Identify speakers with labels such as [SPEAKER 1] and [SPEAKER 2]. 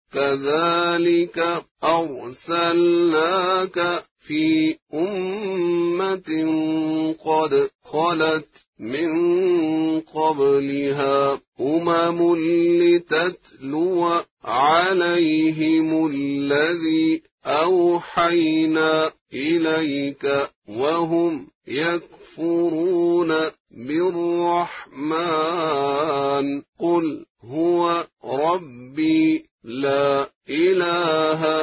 [SPEAKER 1] كذلك أرسلناك في أمة قد خلت من قبلها أمم لتتلو عليهم الذي أوحينا إليك وهم يكفرون بالرحمن قل هو ربي لا إله